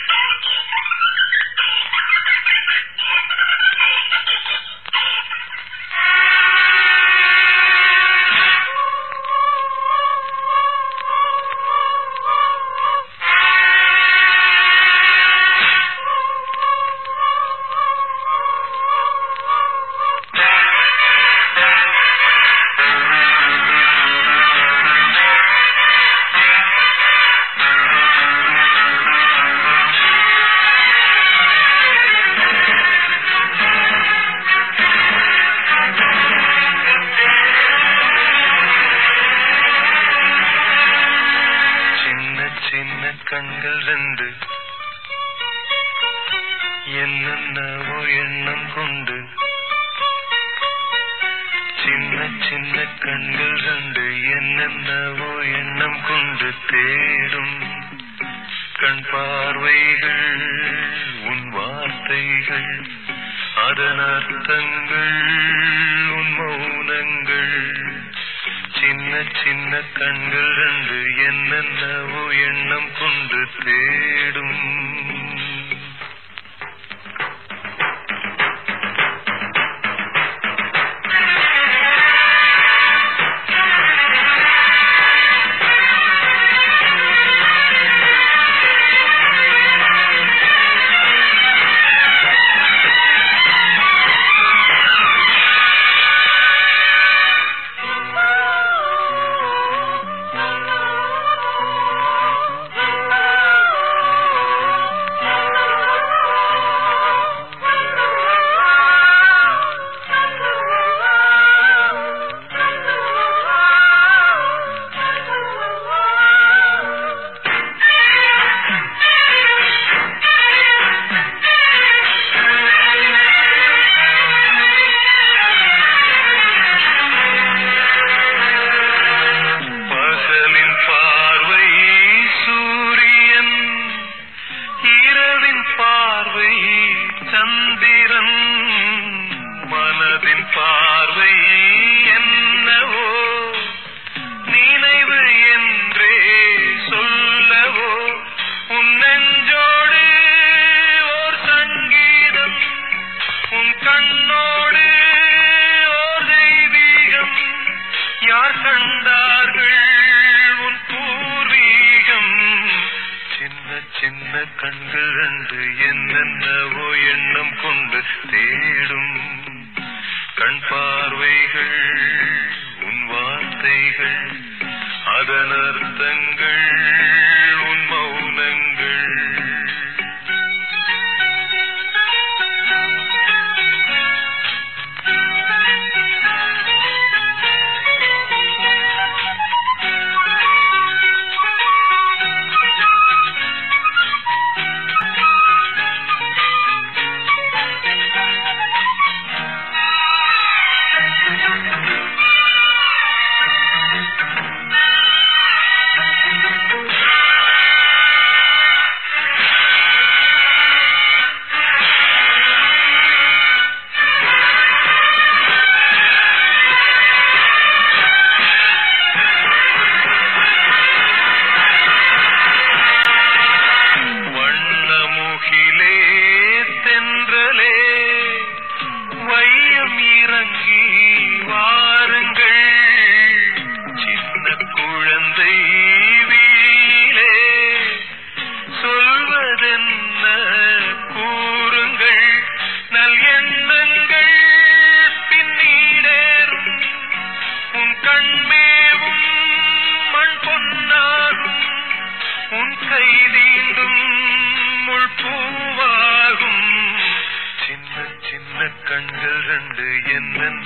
கண்கள் ரெண்டு என்னென்னவோ எண்ணம் கொண்டு சின்ன சின்ன கண்கள் ரெண்டு என்னென்னவோ எண்ணம் கொண்டு தேடும் கண் பார்வைகள் உன் வார்த்தைகள் அதன் அர்த்தங்கள் உன் மௌனங்கள் சின்ன சின்ன கண்கள் ரெண்டு என்னென்னவோ எண்ணம் கொண்டு தேடும் சந்திரன் மனதின் பார்வை என்னவோ நினைவு என்றே சொல்லவோ உன் நெஞ்சோடு ஓர் சங்கீதம் உன் கண்ணோடு ஓர் தெய்வீகம் யார் கண்டார்கள் உன் பூர்வீகம் சின்ன சின்ன கண்கள் ரெண்டு என்னென்னவோ எண்ணம் கொண்டு தேடும் கண் பார்வைகள் உன் வார்த்தைகள் அதன் அர்த்தங்கள் உன் மௌனங்கள் கண்கள் ரெண்டு என்ன